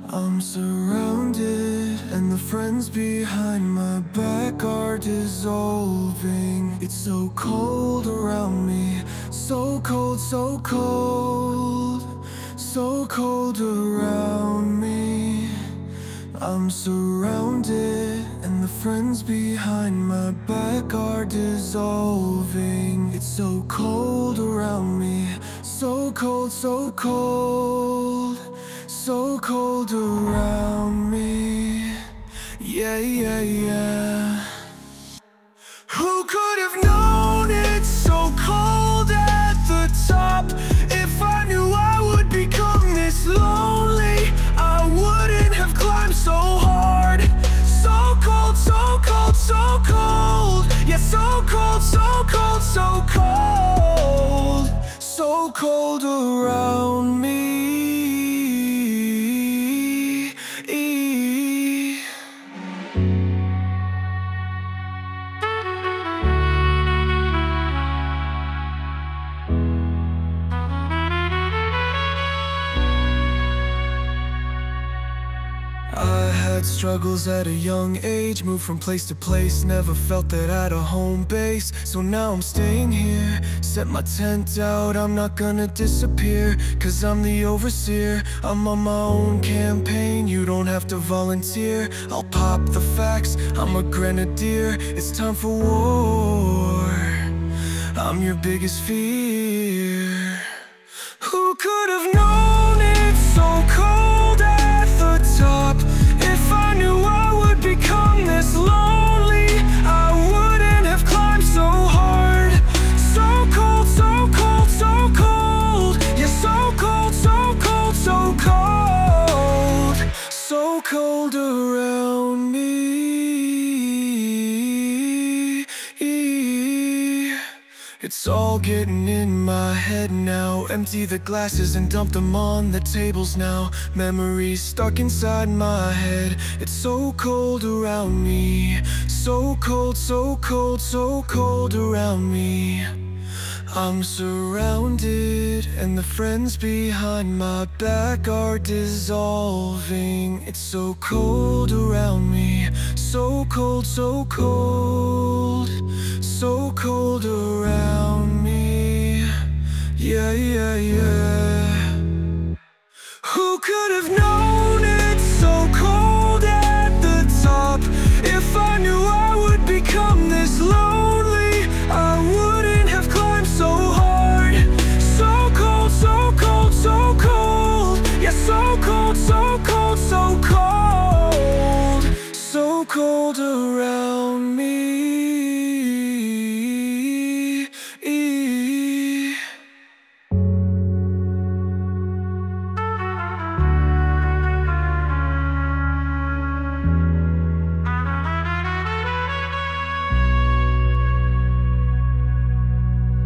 I'm surrounded, and the friends behind my back are dissolving. It's so cold around me, so cold, so cold, so cold around me. I'm surrounded, and the friends behind my back are dissolving. It's so cold around me, so cold, so cold, so cold around me. Yeah, yeah, yeah. Who could have known it's so cold at the top? If I knew I would become this lonely, I wouldn't have climbed so hard. So cold, so cold, so cold. Yeah, so cold, so cold, so cold. So cold around me. I had struggles at a young age, moved from place to place, never felt that I had a home base. So now I'm staying here, set my tent out, I'm not gonna disappear, cause I'm the overseer. I'm on my own campaign, you don't have to volunteer. I'll pop the facts, I'm a grenadier, it's time for war. I'm your biggest fear. Who could have known it's so cold at the top? If I knew I would become this lonely, I wouldn't have climbed so hard. So cold, so cold, so cold. Yeah, so cold, so cold, so cold. So cold around me. It's all getting in my head now. Empty the glasses and dump them on the tables now. Memories stuck inside my head. It's so cold around me. So cold, so cold, so cold around me. I'm surrounded, and the friends behind my back are dissolving. It's so cold around me. So cold, so cold, so cold around me. Yeah, yeah, yeah. Who could have known it's so cold at the top? If I knew I would become this lonely, I wouldn't have climbed so hard. So cold, so cold, so cold. Yeah, so cold, so cold, so cold. So cold around me.